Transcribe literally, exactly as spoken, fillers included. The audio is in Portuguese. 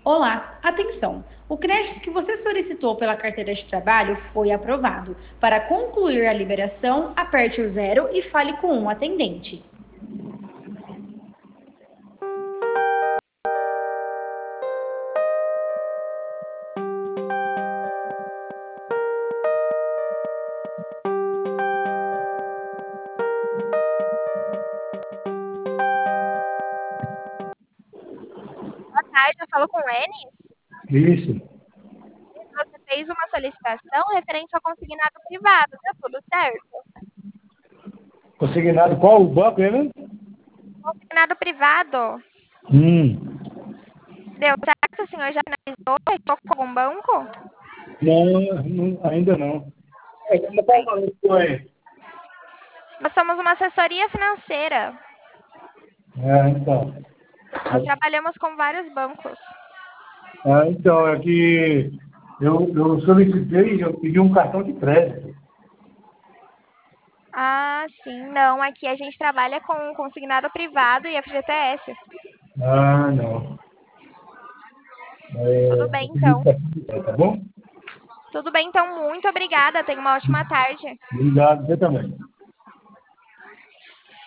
Olá, atenção! O crédito que você solicitou pela carteira de trabalho foi aprovado. Para concluir a liberação, aperte o zero e fale com um atendente. Boa tarde, eu falo com o Enes. Isso. Você fez uma solicitação referente ao consignado privado, tá tudo certo? Consignado qual o banco, é mesmo? Consignado privado. Hum. Deu certo? O senhor já finalizou? Fechou com algum banco? Não, não, ainda não. É, como qual o valor que foi? Nós somos uma assessoria financeira. É, então. Nós trabalhamos com vários bancos. É, então, é que eu, eu solicitei, eu pedi um cartão de crédito. Ah, sim. Não, aqui a gente trabalha com consignado privado e F G T S. Ah, não. Tudo É, eu bem, pedi um então. cartão de crédito, tá bom? Tudo bem, então. Muito obrigada. Tenha uma ótima tarde. Obrigado, você também.